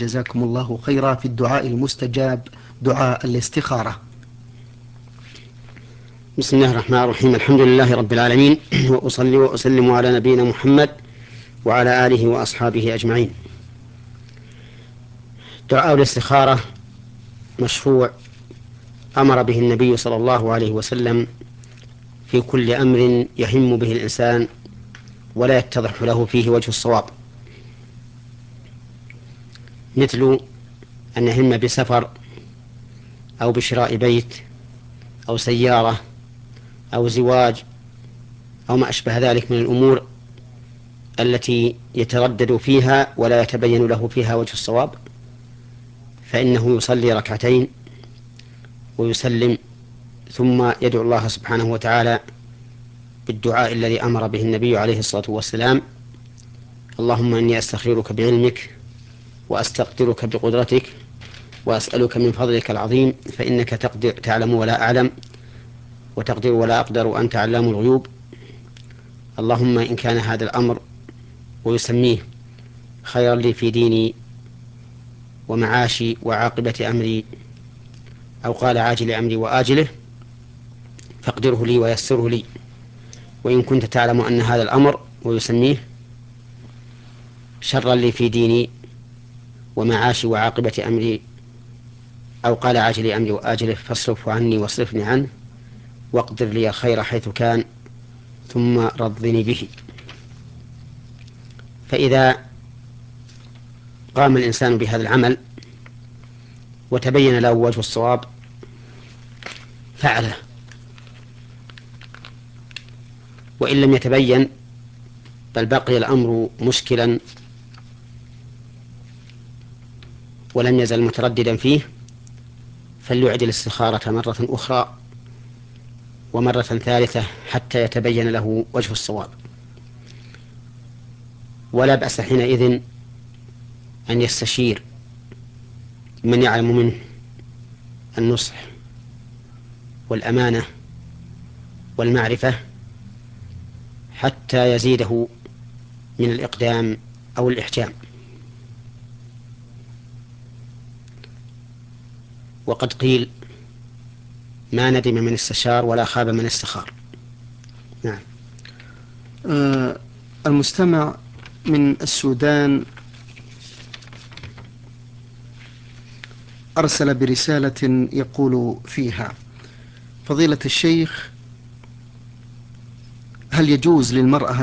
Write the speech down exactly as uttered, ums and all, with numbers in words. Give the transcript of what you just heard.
جزاكم الله خيرا في الدعاء المستجاب، دعاء الاستخارة. بسم الله الرحمن الرحيم. الحمد لله رب العالمين، وأصلي وأسلم على نبينا محمد وعلى آله وأصحابه أجمعين. دعاء الاستخارة مشروع أمر به النبي صلى الله عليه وسلم في كل أمر يهم به الإنسان ولا يتضح له فيه وجه الصواب، مثل أن يهم بسفر أو بشراء بيت أو سيارة أو زواج أو ما أشبه ذلك من الأمور التي يتردد فيها ولا يتبين له فيها وجه الصواب، فإنه يصلي ركعتين ويسلم، ثم يدعو الله سبحانه وتعالى بالدعاء الذي أمر به النبي عليه الصلاة والسلام: اللهم إني أستخيرك بعلمك وأستقدرك بقدرتك وأسألك من فضلك العظيم، فإنك تقدر تعلم ولا أعلم وتقدر ولا أقدر وأنت علام الغيوب. اللهم إن كان هذا الأمر، ويسميه، خيرا لي في ديني ومعاشي وعاقبة أمري، أو قال عاجل أمري وآجله، فاقدره لي ويسره لي. وإن كنت تعلم أن هذا الأمر، ويسميه، شرا لي في ديني ومعاشي وعاقبة أمري، أو قال عاجل أمري وآجله، فاصرفه عني واصرفني عنه، واقدر لي الخير حيث كان، ثم رضني به. فإذا قام الإنسان بهذا العمل وتبين له وجه الصواب فعله، وإن لم يتبين بل بقي الأمر مشكلا ولم يزل مترددا فيه، فليعد الاستخارة مرة أخرى ومرة ثالثة حتى يتبين له وجه الصواب. ولا بأس حينئذ أن يستشير من يعلم منه النصح والأمانة والمعرفة حتى يزيده من الإقدام أو الإحجام. وقد قيل: ما ندم من استشار ولا خاب من استخار. نعم. آه المستمع من السودان أرسل برسالة يقول فيها: فضيلة الشيخ، هل يجوز للمرأة